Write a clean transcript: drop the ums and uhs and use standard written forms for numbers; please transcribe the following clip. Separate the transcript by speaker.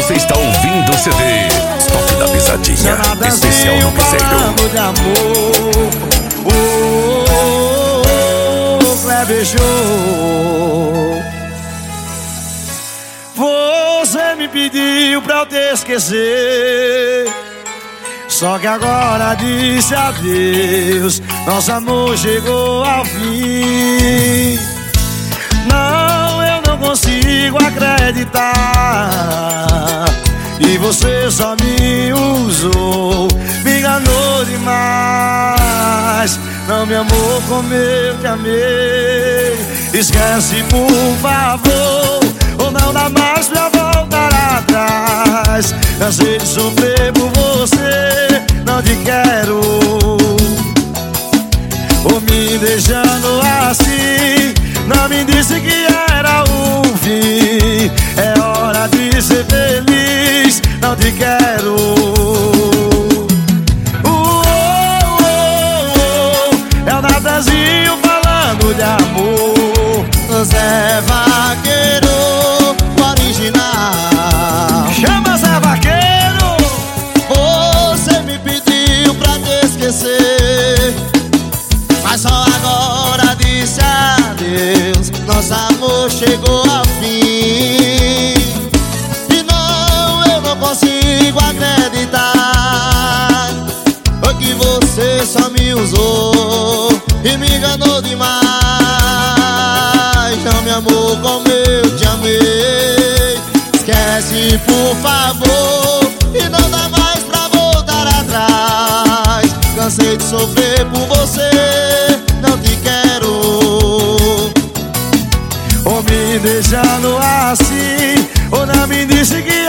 Speaker 1: Você está ouvindo o CD Stop da Pisadinha, especial no Piseiro.
Speaker 2: De amor, Kleber Show. Você me pediu pra eu te esquecer, só que agora disse adeus. Nosso amor chegou ao fim. Não, eu não consigo acreditar. E você só me usou, me enganou demais. Não me amou como eu te amei. Esquece, por favor, ou não dá mais pra voltar atrás. Cansei de sofrer por você, não te quero. Ou me deixando assim, não me disse que era o fim. É hora de ser feliz, não te quero. É o Natanzinho falando de amor.
Speaker 3: Zé Vaqueiro, original.
Speaker 2: Chama Zé Vaqueiro.
Speaker 3: Você me pediu pra te esquecer, mas só agora disse adeus. Nosso amor chegou ao fim. E não, eu não consigo acreditar. Foi que você só me usou e me enganou demais. Não me amou como eu te amei. Esquece, por favor, e não dá mais pra voltar atrás. Cansei de sofrer por você, não te quero.
Speaker 2: Ou me deixando assim, ou não me disse que